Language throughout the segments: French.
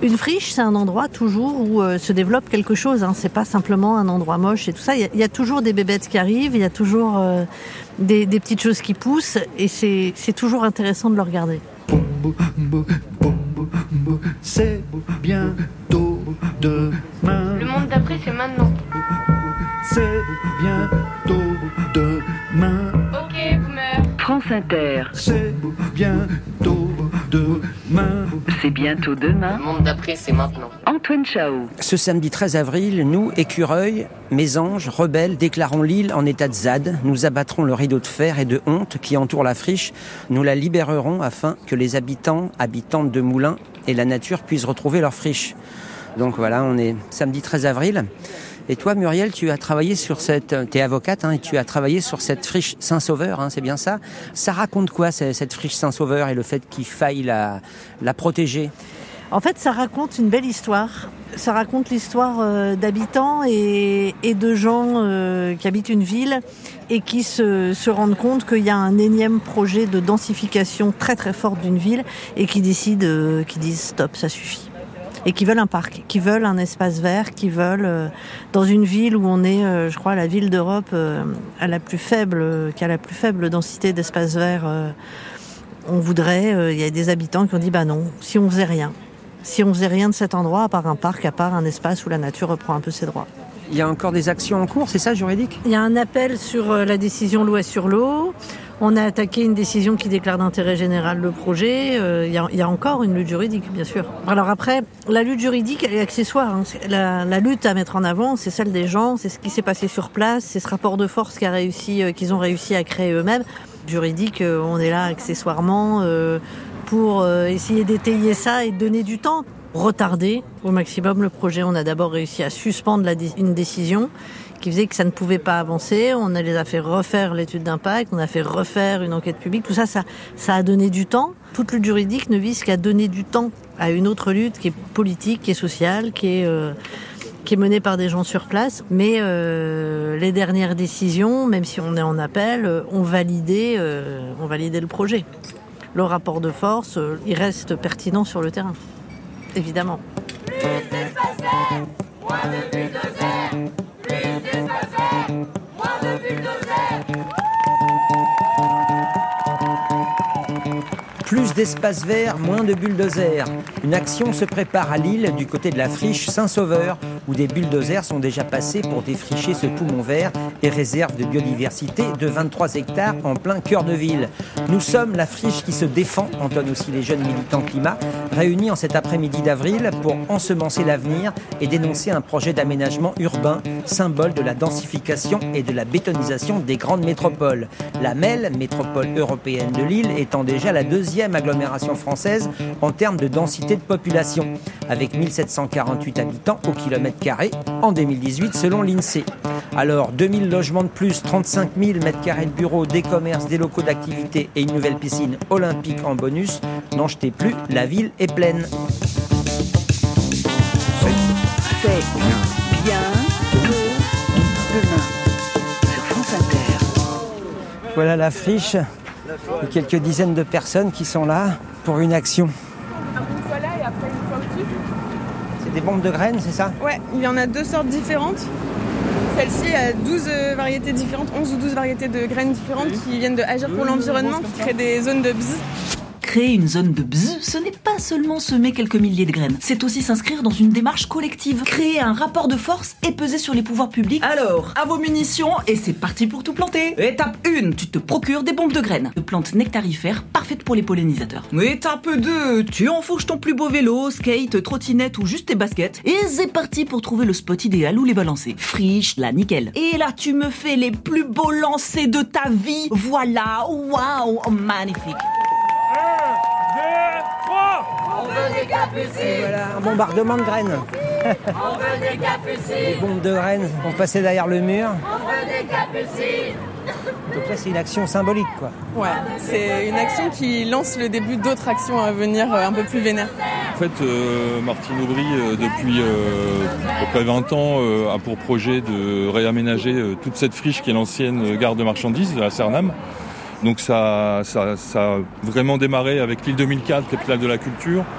Une friche, c'est un endroit toujours où se développe quelque chose. C'est pas simplement un endroit moche et tout ça. Il y a toujours des bébêtes qui arrivent, il y a toujours des petites choses qui poussent et c'est toujours intéressant de le regarder. C'est bientôt demain. Le monde d'après, c'est maintenant. C'est bientôt demain. Ok, boomer. France Inter. C'est bientôt demain. C'est bientôt demain. Le monde d'après, c'est maintenant. Antoine Chao. Ce samedi 13 avril, nous, écureuils, mésanges, rebelles, déclarons l'île en état de ZAD. Nous abattrons le rideau de fer et de honte qui entoure la friche. Nous la libérerons afin que les habitantes de Moulins et la nature puissent retrouver leur friche. Donc voilà, on est samedi 13 avril. Et toi, Muriel, tu as travaillé sur t'es avocate, et tu as travaillé sur cette friche Saint-Sauveur, c'est bien ça? Ça raconte quoi, cette friche Saint-Sauveur et le fait qu'il faille la protéger? En fait, ça raconte une belle histoire. Ça raconte l'histoire d'habitants et de gens qui habitent une ville et qui se rendent compte qu'il y a un énième projet de densification très très forte d'une ville et qui disent stop, ça suffit. Et qui veulent un parc, qui veulent un espace vert, qui veulent, dans une ville où on est, je crois, la ville d'Europe qui a la plus faible densité d'espace vert, on voudrait, il y a des habitants qui ont dit, non, si on faisait rien de cet endroit, à part un parc, à part un espace où la nature reprend un peu ses droits. Il y a encore des actions en cours, c'est ça, juridique? Il y a un appel sur la décision loi sur l'eau. On a attaqué une décision qui déclare d'intérêt général le projet. Il y a encore une lutte juridique, bien sûr. Alors après, la lutte juridique, elle est accessoire. La lutte à mettre en avant, c'est celle des gens, c'est ce qui s'est passé sur place, c'est ce rapport de force qu'ils ont réussi à créer eux-mêmes. Juridique, on est là accessoirement pour essayer d'étayer ça et de donner du temps. Retarder au maximum le projet. On a d'abord réussi à suspendre une décision qui faisait que ça ne pouvait pas avancer. On les a fait refaire l'étude d'impact, on a fait refaire une enquête publique. Tout ça a donné du temps. Toute lutte juridique ne vise qu'à donner du temps à une autre lutte qui est politique, qui est sociale, qui est menée par des gens sur place. Mais les dernières décisions, même si on est en appel, ont validé le projet. Le rapport de force, il reste pertinent sur le terrain. Évidemment. Plus d'espace vert, moins de bulldozers. Plus d'espace vert, moins de bulldozers. Plus d'espace vert, moins de bulldozers. Une action se prépare à Lille, du côté de la friche Saint-Sauveur, où des bulldozers sont déjà passés pour défricher ce poumon vert et réserve de biodiversité de 23 hectares en plein cœur de ville. Nous sommes la friche qui se défend, entonnent aussi les jeunes militants climat, réunis en cet après-midi d'avril pour ensemencer l'avenir et dénoncer un projet d'aménagement urbain, symbole de la densification et de la bétonisation des grandes métropoles. La MEL, métropole européenne de Lille, étant déjà la deuxième agglomération française en termes de densité de population, avec 1748 habitants au kilomètre carré en 2018 selon l'INSEE. Alors, 2000 logements de plus, 35 000 mètres carrés de bureaux, des commerces, des locaux d'activité et une nouvelle piscine olympique en bonus. N'en jetez plus, la ville est pleine. C'est bientôt demain sur France Inter. Voilà la friche. Et quelques dizaines de personnes qui sont là pour une action. Une fois là et après une fois au-dessus. C'est des bombes de graines, c'est ça? Ouais, il y en a 2 sortes différentes. Celle-ci a 12 variétés différentes, 11 ou 12 variétés de graines différentes qui viennent de Agir pour l'environnement, qui créent des zones de bzz. Créer une zone de bzz, ce n'est pas seulement semer quelques milliers de graines, c'est aussi s'inscrire dans une démarche collective, créer un rapport de force et peser sur les pouvoirs publics. Alors, à vos munitions, et c'est parti pour tout planter. Étape 1, tu te procures des bombes de graines, de plantes nectarifères parfaites pour les pollinisateurs. Étape 2, tu enfourches ton plus beau vélo, skate, trottinette ou juste tes baskets, et c'est parti pour trouver le spot idéal où les balancer. Friche, là, nickel. Et là, tu me fais les plus beaux lancers de ta vie. Voilà, waouh, magnifique. 1, 2, 3. On veut des capucines. Et voilà, un bombardement de graines. On veut des capucines. Les bombes de graines vont passer derrière le mur. On veut des capucines. Donc là, c'est une action symbolique, quoi. Ouais, c'est une action qui lance le début d'autres actions à venir un peu plus vénères. En fait, Martine Aubry, depuis à peu près 20 ans, a pour projet de réaménager toute cette friche qui est l'ancienne gare de marchandises à Cernam. Donc ça a vraiment démarré avec Lille 2004, capitale de la culture.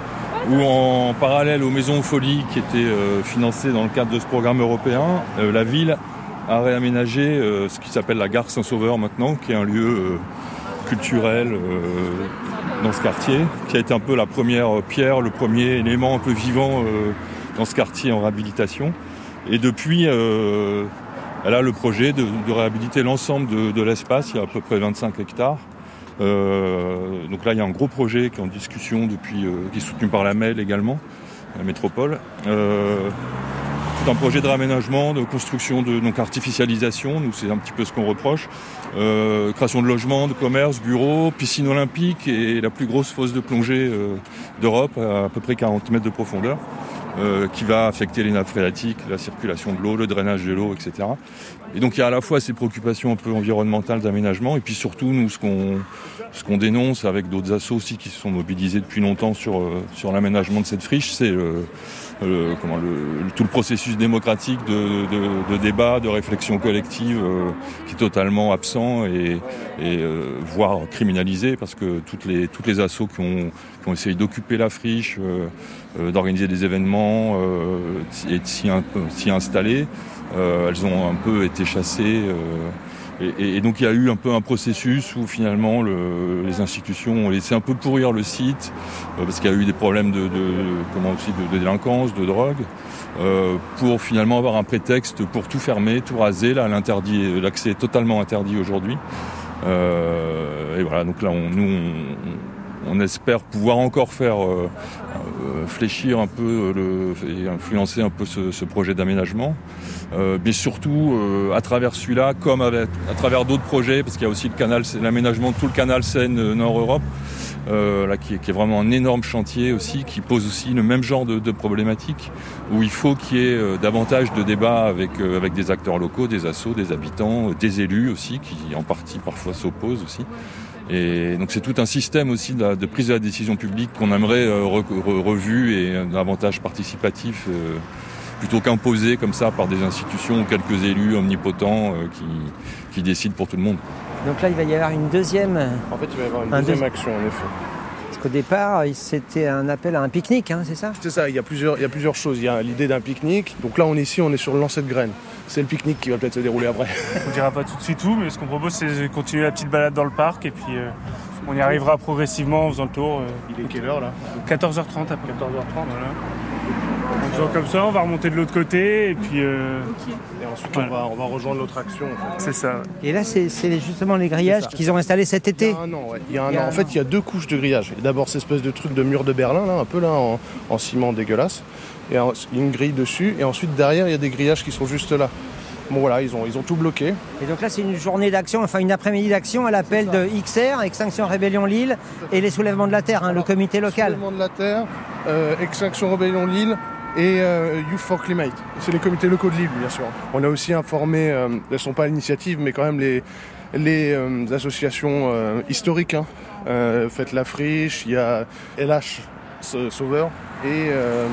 où en parallèle aux maisons Folie qui étaient financées dans le cadre de ce programme européen, la ville a réaménagé ce qui s'appelle la gare Saint-Sauveur maintenant, qui est un lieu culturel dans ce quartier, qui a été un peu la première pierre, le premier élément un peu vivant dans ce quartier en réhabilitation. Et depuis, elle a le projet de réhabiliter l'ensemble de l'espace, il y a à peu près 25 hectares. Donc là, il y a un gros projet qui est en discussion depuis, qui est soutenu par la MEL également, la métropole. Tout un projet de réaménagement, de construction, donc artificialisation, nous c'est un petit peu ce qu'on reproche. Création de logements, de commerces, bureaux, piscine olympique et la plus grosse fosse de plongée d'Europe, à peu près 40 mètres de profondeur, qui va affecter les nappes phréatiques, la circulation de l'eau, le drainage de l'eau, etc. Et donc il y a à la fois ces préoccupations un peu environnementales d'aménagement, et puis surtout nous ce qu'on dénonce avec d'autres assos aussi qui se sont mobilisés depuis longtemps sur l'aménagement de cette friche, c'est tout le processus démocratique de débat, de réflexion collective qui est totalement absent et voire criminalisé, parce que toutes les assos qui ont essayé d'occuper la friche, d'organiser des événements et de s'y installer, elles ont un peu été chassées. Et donc il y a eu un peu un processus où finalement les institutions ont laissé un peu pourrir le site parce qu'il y a eu des problèmes de délinquance, de drogue, pour finalement avoir un prétexte pour tout fermer, tout raser. Là, l'accès est totalement interdit aujourd'hui. Et voilà, donc là on espère pouvoir encore faire fléchir un peu et influencer un peu ce projet d'aménagement. Mais surtout à travers celui-là, comme à travers d'autres projets, parce qu'il y a aussi l'aménagement de tout le canal Seine Nord-Europe, là qui est vraiment un énorme chantier aussi, qui pose aussi le même genre de problématiques, où il faut qu'il y ait davantage de débats avec des acteurs locaux, des assos, des habitants, des élus aussi, qui en partie parfois s'opposent aussi. Et donc c'est tout un système aussi de prise de la décision publique qu'on aimerait revu et davantage participatif, plutôt qu'imposé comme ça par des institutions ou quelques élus omnipotents qui décident pour tout le monde. Donc là, il va y avoir une deuxième... En fait, il va y avoir une deuxième action, en effet. Parce qu'au départ, c'était un appel à un pique-nique, hein, c'est ça ? C'est ça, il y a plusieurs choses. Il y a l'idée d'un pique-nique. Donc là, on est sur le lancer de graines. C'est le pique-nique qui va peut-être se dérouler après. On ne dira pas tout de suite où, mais ce qu'on propose, c'est de continuer la petite balade dans le parc. Et puis, on y arrivera progressivement en faisant le tour. Il est quelle heure, là ? 14h30 après. 14h30, voilà. En faisant comme ça, on va remonter de l'autre côté. Et puis... Et ensuite, voilà. on va rejoindre l'autre action. En fait. C'est ça. Et là, c'est justement les grillages qu'ils ont installés cet été. Il y a un an. En fait, il y a 2 couches de grillage. D'abord, cette espèce de truc de mur de Berlin, là, un peu là, en ciment dégueulasse. Et une grille dessus. Et ensuite, derrière, il y a des grillages qui sont juste là. Bon voilà, ils ont tout bloqué. Et donc là, c'est une journée d'action, enfin une après-midi d'action à l'appel de XR, Extinction Rébellion Lille, et les soulèvements de la Terre, le comité local. Soulèvements de la Terre, Extinction Rébellion Lille et Youth for Climate. C'est les comités locaux de Lille, bien sûr. On a aussi informé, elles ne sont pas à l'initiative, mais quand même les associations historiques. Faites la Friche, il y a LH Sauveur et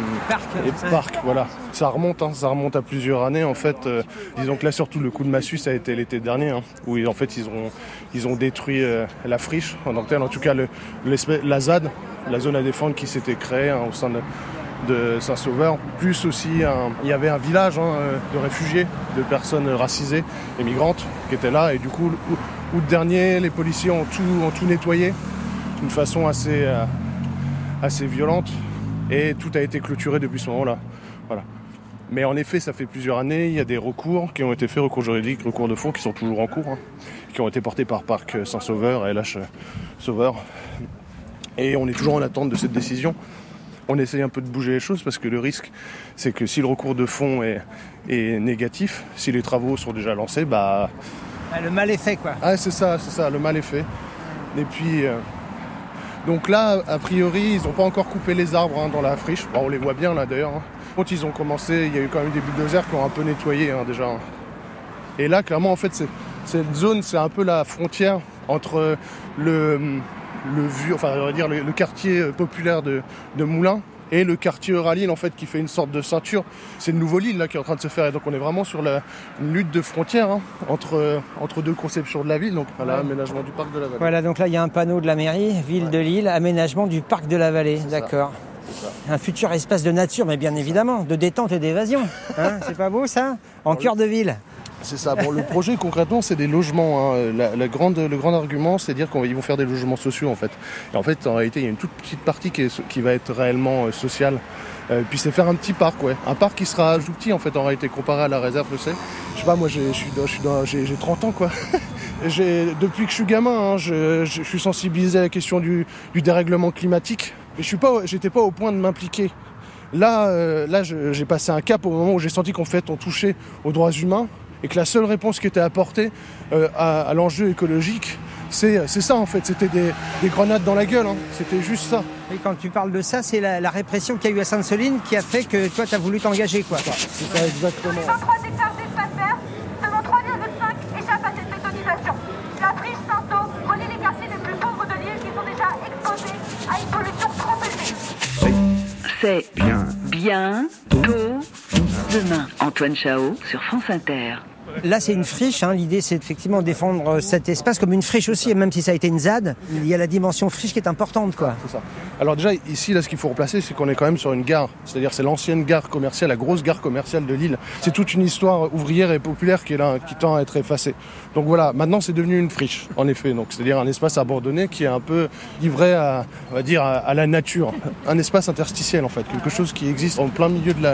Parc, voilà. Ça remonte à plusieurs années en fait. Disons que là surtout le coup de massue ça a été l'été dernier, où en fait ils ont détruit la friche en tant que telle. En tout cas la ZAD, la zone à défendre qui s'était créée au sein de Saint-Sauveur. Plus aussi il y avait un village de réfugiés, de personnes racisées et migrantes qui étaient là, et du coup août dernier les policiers ont tout nettoyé d'une façon assez violente, et tout a été clôturé depuis ce moment-là. Voilà. Mais en effet, ça fait plusieurs années, il y a des recours qui ont été faits, recours juridiques, recours de fond qui sont toujours en cours, qui ont été portés par Parc Saint-Sauveur et LH Sauveur. Et on est toujours en attente de cette décision. On essaye un peu de bouger les choses parce que le risque, c'est que si le recours de fond est négatif, si les travaux sont déjà lancés, le mal est fait, quoi. Ah, c'est ça, le mal est fait. Et puis... Donc là, a priori, ils n'ont pas encore coupé les arbres dans la friche. Bon, on les voit bien là d'ailleurs. Quand ils ont commencé, il y a eu quand même des bulldozers qui ont un peu nettoyé déjà. Et là, clairement, en fait, cette zone, c'est un peu la frontière entre le quartier populaire de Moulins et le quartier Euralille, en fait, qui fait une sorte de ceinture. C'est le nouveau Lille là qui est en train de se faire. Et donc on est vraiment sur une lutte de frontières entre deux conceptions de la ville. Donc voilà, aménagement du parc de la Vallée. Voilà, donc là il y a un panneau de la mairie, ville de Lille, aménagement du parc de la Vallée. D'accord. Un futur espace de nature, mais bien évidemment, de détente et d'évasion. Hein, c'est pas beau ça? En cœur de ville. C'est ça. Bon, le projet concrètement, c'est des logements. Hein. Le grand argument, c'est de dire qu'ils vont faire des logements sociaux en fait. Et en fait, en réalité, il y a une toute petite partie qui va être réellement sociale. Puis c'est faire un petit parc, ouais. Un parc qui sera tout petit en fait en réalité comparé à la réserve, je sais. Je sais pas, moi j'ai 30 ans quoi. Depuis que je suis gamin, hein, je suis sensibilisé à la question du dérèglement climatique. Mais j'étais pas au point de m'impliquer. Là, j'ai passé un cap au moment où j'ai senti qu'en fait on touchait aux droits humains et que la seule réponse qui était apportée à l'enjeu écologique, c'est ça en fait, c'était des grenades dans la gueule, hein. C'était juste ça. Et quand tu parles de ça, c'est la répression qu'il y a eu à Sainte-Soline qui a fait que toi tu as voulu t'engager quoi. C'est ça exactement. Les 23 hectares d'espace vert, seulement 3,5 échappent à cette bétonisation. La friche Saint-Saul relie les quartiers les plus pauvres de l'île qui sont déjà exposés à une pollution trop élevée. C'est bien tôt demain. Antoine Chao sur France Inter. Là, c'est une friche. Hein. L'idée, c'est effectivement de défendre cet espace comme une friche aussi. Et même si ça a été une ZAD, il y a la dimension friche qui est importante, quoi. C'est ça. Alors déjà, ici, là, ce qu'il faut replacer, c'est qu'on est quand même sur une gare. C'est-à-dire, c'est l'ancienne gare commerciale, la grosse gare commerciale de Lille. C'est toute une histoire ouvrière et populaire qui est là, qui tend à être effacée. Donc voilà, maintenant, c'est devenu une friche, en effet. Donc, c'est-à-dire un espace abandonné qui est un peu livré à, on va dire, à la nature. Un espace interstitiel, en fait. Quelque chose qui existe en plein milieu de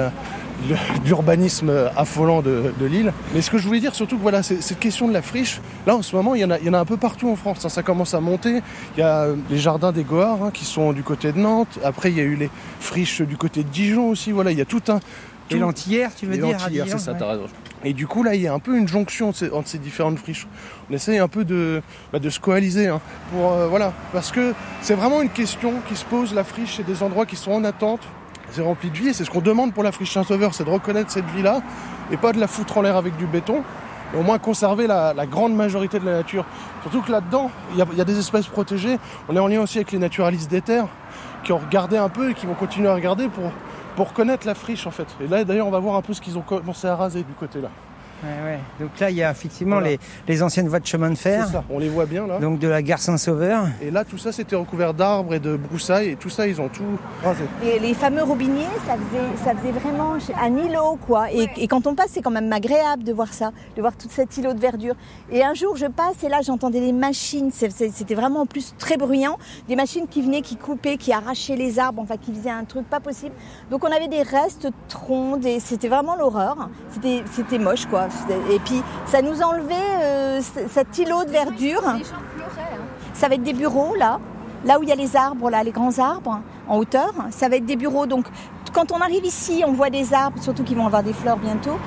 l'urbanisme affolant de Lille. Mais ce que je voulais dire surtout que voilà, cette question de la friche, là en ce moment il y en a un peu partout en France, hein, ça commence à monter. Il y a les jardins des Goards hein, qui sont du côté de Nantes, après il y a eu les friches du côté de Dijon aussi, voilà, il y a tout un... Et l'Antillère, tu veux dire? L'Antillère, c'est ça, t'as raison. Et du coup là il y a un peu une jonction entre ces différentes friches. On essaye un peu de se coaliser hein, pour voilà, parce que c'est vraiment une question qui se pose, la friche, c'est des endroits qui sont en attente. C'est rempli de vie et c'est ce qu'on demande pour la friche Saint-Sauveur, c'est de reconnaître cette vie-là et pas de la foutre en l'air avec du béton, et au moins conserver la grande majorité de la nature. Surtout que là-dedans, il y a des espèces protégées. On est en lien aussi avec les naturalistes des terres qui ont regardé un peu et qui vont continuer à regarder pour reconnaître la friche en fait. Et là d'ailleurs on va voir un peu ce qu'ils ont commencé à raser du côté là. Ouais. Donc là, il y a effectivement voilà. les anciennes voies de chemin de fer. C'est ça, on les voit bien là. Donc de la gare Saint-Sauveur. Et là, tout ça, c'était recouvert d'arbres et de broussailles. Et tout ça, ils ont tout rasé. Et les fameux robiniers, ça faisait vraiment un îlot, quoi. Et quand on passe, c'est quand même agréable de voir ça, de voir tout cet îlot de verdure. Et un jour, je passe et là, j'entendais les machines. C'était vraiment en plus très bruyant. Des machines qui venaient, qui coupaient, qui arrachaient les arbres, enfin, qui faisaient un truc pas possible. Donc on avait des restes troncs, c'était vraiment l'horreur. C'était moche, quoi. Et puis ça nous enlevait cet îlot de verdure. Les gens pleuraient. Hein. Ça va être des bureaux là où il y a les arbres, là, les grands arbres en hauteur. Ça va être des bureaux. Donc quand on arrive ici, on voit des arbres, surtout qu'ils vont avoir des fleurs bientôt.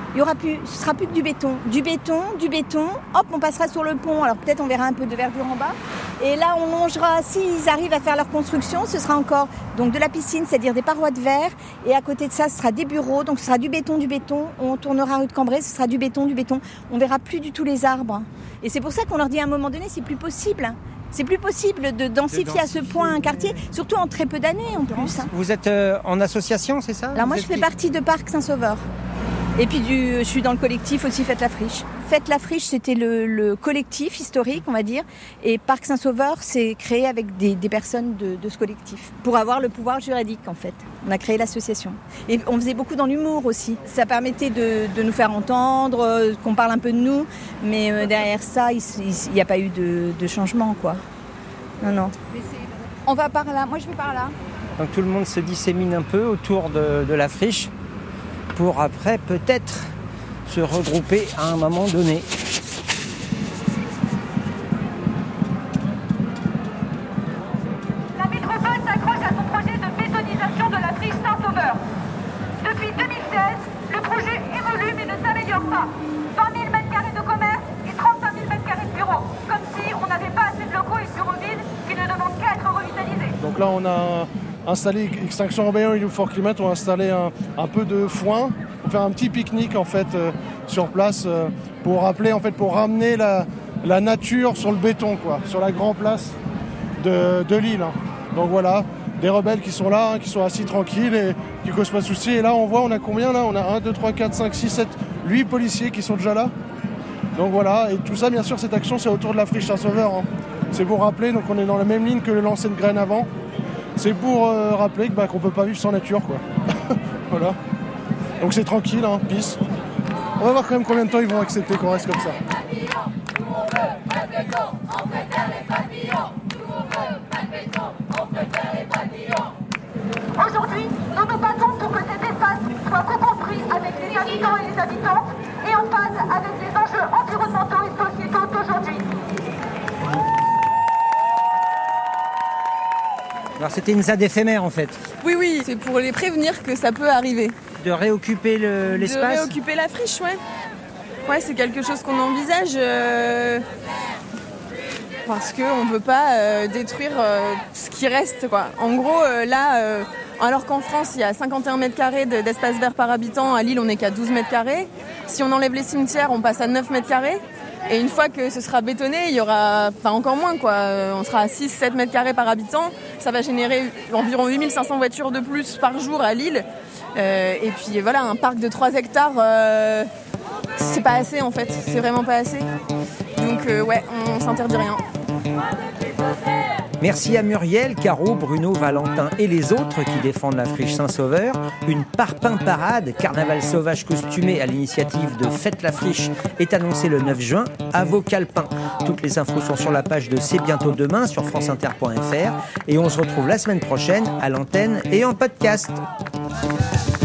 Ce sera plus que du béton. Du béton. Hop, on passera sur le pont. Alors peut-être on verra un peu de verdure en bas. Et là, on longera, s'ils arrivent à faire leur construction, ce sera encore donc de la piscine, c'est-à-dire des parois de verre. Et à côté de ça, ce sera des bureaux. Donc ce sera du béton. On tournera rue de Cambrai, ce sera du béton. On verra plus du tout les arbres. Et c'est pour ça qu'on leur dit à un moment donné, c'est plus possible. C'est plus possible de densifier à ce point un quartier, surtout en très peu d'années en plus. Vous êtes en association, c'est ça? Alors moi, je fais partie de Parc Saint-Sauveur. Et puis je suis dans le collectif aussi Faites la Friche. Faites la Friche, c'était le collectif historique, on va dire. Et Parc Saint-Sauveur, c'est créé avec des personnes de ce collectif. Pour avoir le pouvoir juridique, en fait. On a créé l'association. Et on faisait beaucoup dans l'humour aussi. Ça permettait de nous faire entendre, qu'on parle un peu de nous. Mais derrière ça, il n'y a pas eu de changement, quoi. Non. On va par là. Moi, je vais par là. Donc tout le monde se dissémine un peu autour de la friche, pour après peut-être se regrouper à un moment donné. La métropole s'accroche à son projet de bétonisation de la friche Saint-Sauveur. Depuis 2016, le projet évolue mais ne s'améliore pas. 20 000 m² de commerce et 35 000 m² de bureaux. Comme si on n'avait pas assez de locaux et de bureaux vides qui ne demandent qu'à être revitalisés. Donc là, on a installé Extinction Rebellion et Youth for Climate, on a installé un peu de foin pour faire un petit pique-nique en fait sur place pour rappeler en fait, pour ramener la nature sur le béton quoi, sur la grande place de Lille. Hein. Donc voilà, des rebelles qui sont là, qui sont assis tranquilles et qui causent pas de soucis. Et là on a combien là? On a 1, 2, 3, 4, 5, 6, 7, 8 policiers qui sont déjà là. Donc voilà, et tout ça bien sûr cette action c'est autour de la friche Saint-Sauveur. Hein. C'est pour rappeler, donc on est dans la même ligne que l'ancienne graine avant. C'est pour rappeler qu'on peut pas vivre sans nature, quoi. Voilà. Donc c'est tranquille, hein, peace. On va voir quand même combien de temps ils vont accepter qu'on reste comme ça. Aujourd'hui, nous nous battons pour que cet espace soit co-compris avec les habitants et les habitantes et en phase avec les enjeux environnementaux et sociétaux d'aujourd'hui. Alors c'était une ZAD éphémère en fait. Oui, c'est pour les prévenir que ça peut arriver. De réoccuper l'espace. De réoccuper la friche, ouais. Ouais, c'est quelque chose qu'on envisage parce qu'on ne peut pas détruire ce qui reste, quoi. En gros, là, alors qu'en France, il y a 51 mètres carrés d'espace vert par habitant, à Lille, on n'est qu'à 12 mètres carrés. Si on enlève les cimetières, on passe à 9 mètres carrés. Et une fois que ce sera bétonné, il y aura encore moins, quoi. On sera à 6-7 mètres carrés par habitant. Ça va générer environ 8500 voitures de plus par jour à Lille. Et puis voilà, un parc de 3 hectares, c'est pas assez en fait. C'est vraiment pas assez. Donc ouais, on s'interdit rien. Merci à Muriel, Caro, Bruno, Valentin et les autres qui défendent la friche Saint-Sauveur. Une parpaing-parade, carnaval sauvage costumé à l'initiative de Fête la Friche, est annoncée le 9 juin à Vaucalpin. Toutes les infos sont sur la page de C'est bientôt demain sur franceinter.fr et on se retrouve la semaine prochaine à l'antenne et en podcast.